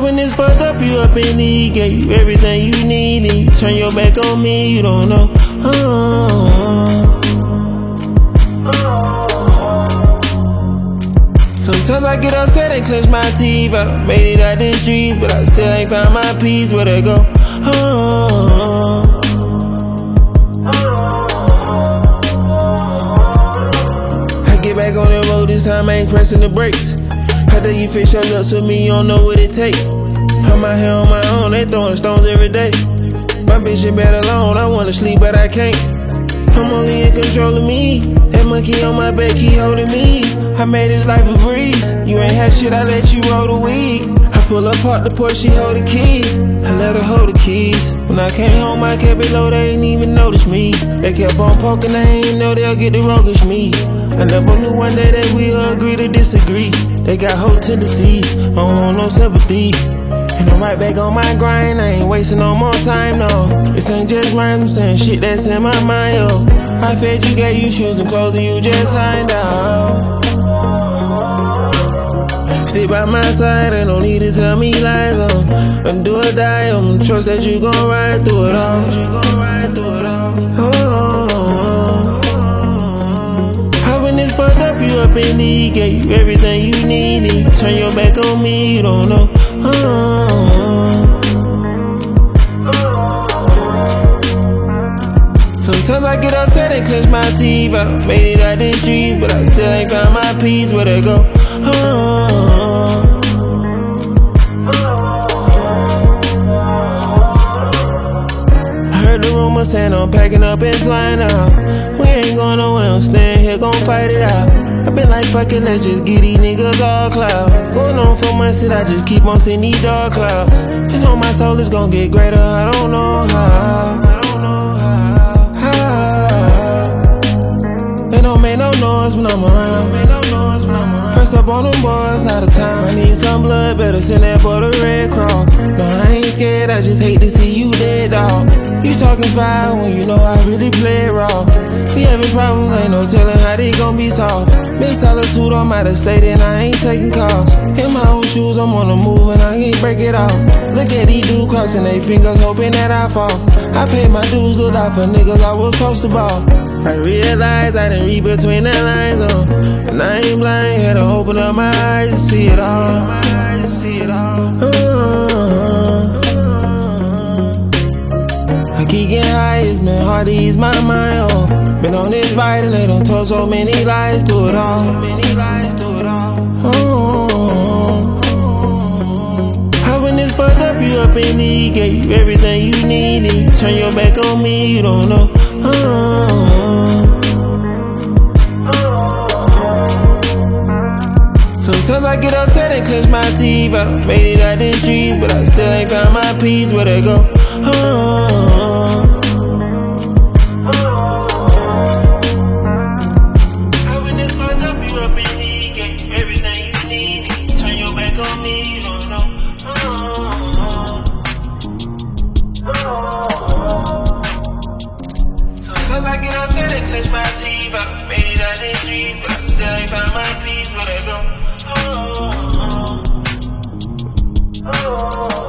when it's fucked up, you up in the gave you everything you need, and you turn your back on me, you don't know. Sometimes I get upset and clench my teeth. I done made it out the streets, but I still ain't found my peace. Where'd I go? I get back on the road, this time I ain't pressing the brakes. How do you fix your nuts with me? You don't know what it take. I'm out here on my own, they throwing stones every day. My bitch in bed alone, I wanna sleep but I can't. I'm only in control of me. That monkey on my back, he holding me. I made his life a breeze. You ain't had shit, I let you roll the weed. I pull up, park the Porsche, she hold the keys. I let her hold the keys. When I came home, I kept it low, they ain't even notice me. They kept on poking, they ain't know they'll get the roguish me. I never knew one day that we'll agree to disagree. They got whole tendencies, I don't want no sympathy. And I'm right back on my grind, I ain't wasting no more time, no. This ain't just rhymes, I'm saying shit that's in my mind, yo. I fed you, gave you shoes and clothes, and you just signed out. Stay by my side, I don't need to tell me lies, and do or die, trust that you gon' ride through it all. How when it's fucked up, you up in the gave you everything you need, and you turn your back on me, you don't know. Sometimes I get upset and clench my teeth. I done made it out the streets, but I still ain't found my peace. Where'd I go? I heard the rumor saying I'm packing up and flying out. We ain't going nowhere, I'm staying here, gon' fight it out. I been like, fuck it, let's just get these niggas all cloud. Going on for months that I just keep on seeing these dark clouds. It's on my soul, it's gon' get greater, I don't know how. They don't make no noise when I'm around. First up on them boys, out of town. I need some blood, better send that boy the Red Cross. No, I ain't scared, I just hate to see you dead, dawg. You talking foul when you know I really play it raw. We having problems, ain't no telling how they gon' be solved. Been solitude, I'm out of state and I ain't taking calls. In my old shoes, I'm on the move and I can't break it off. Look at these dudes crossing their fingers, hoping that I fall. I paid my dues, looked out for niggas, I was close to ball. I realized I didn't read between the lines, and I ain't blind, had to open up my eyes to see it all. I keep getting high, it's been hard to ease my mind, Been on this ride and they done told so many lies to it all. How when it's fucked up, you up in the gave you everything you need, and you turn your back on me, you don't know. Sometimes I get upset and clench my teeth. I done made it out the streets, but I still ain't found my peace. Where'd I go? How when it's fucked up, you up in the gave you everything you need, and you turn your back on me, you don't know. Sometimes I get upset and clench my teeth. I done made it out the streets, but I still ain't found my peace. Where'd I go?